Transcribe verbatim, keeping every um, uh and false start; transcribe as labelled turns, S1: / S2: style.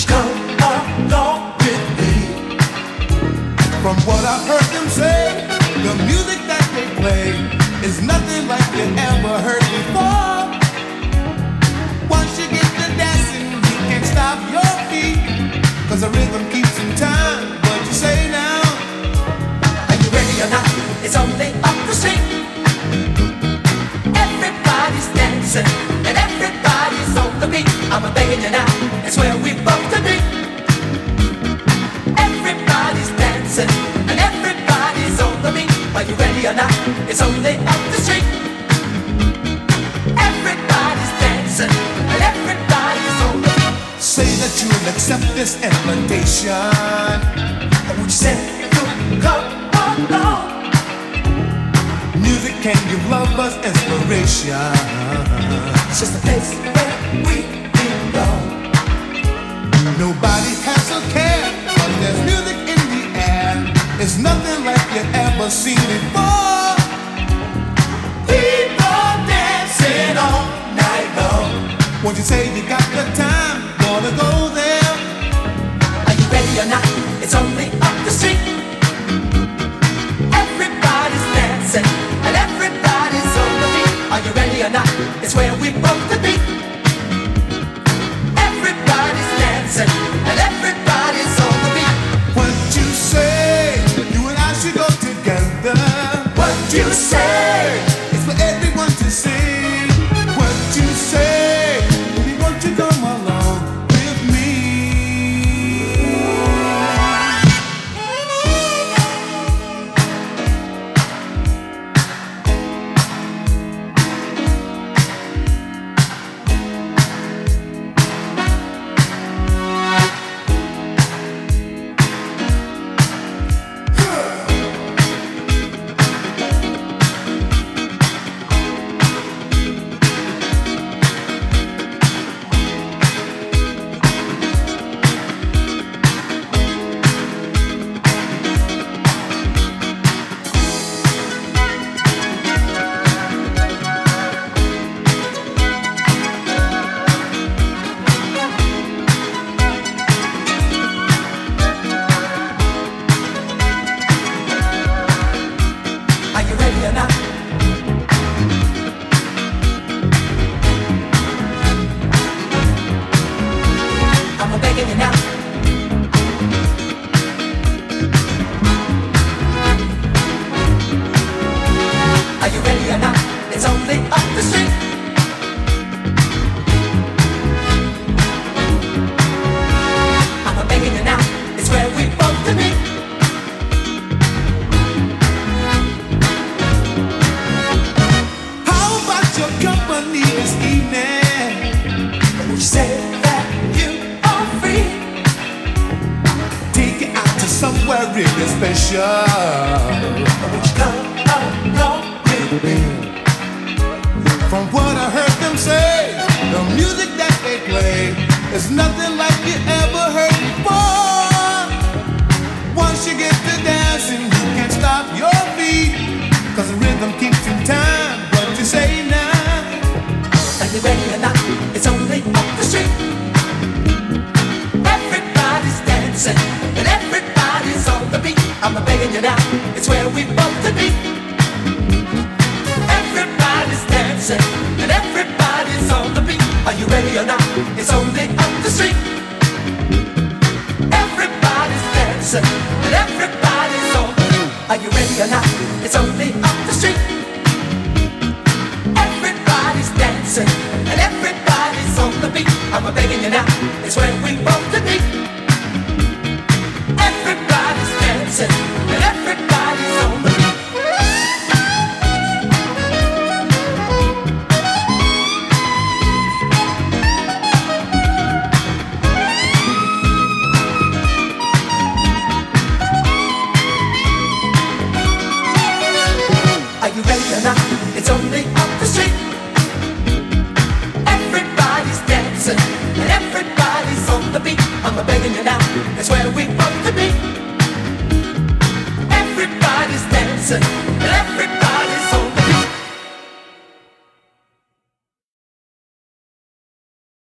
S1: Come along with me.
S2: From what I've heard them say, the music that they play is nothing like you ever heard before. Once you get to dancing, you can't stop your feet, 'cause the rhythm keeps in time. What you say now?
S1: Are you ready or not? It's only up the street. Everybody's dancing and everybody's on the beat. I'm begging you now, it's where we both to be. Everybody's dancing and everybody's on the beat. Are you ready or not? It's only up the street. Everybody's dancing and everybody's on the beat.
S2: Say that you'll accept this invitation.
S1: Would you say you'll come along?
S2: Music can give lovers inspiration.
S1: It's just a place where we belong.
S2: Nobody has a care, but there's music in the air. It's nothing like you've ever seen before.
S1: People dancing all night long.
S2: Won't you say you got the time? Wanna go there?
S1: Are you ready or not? It's only up the street. Everybody's dancing and everybody's on the beat. Are you ready or not? It's where we both to be. Everybody's dancing and everybody's on the beat.
S2: What you say? You and I should go together.
S1: What you say?
S2: It's for everyone to see. What you say? Baby, won't you come along with me?
S1: I'm begging you now, it's where we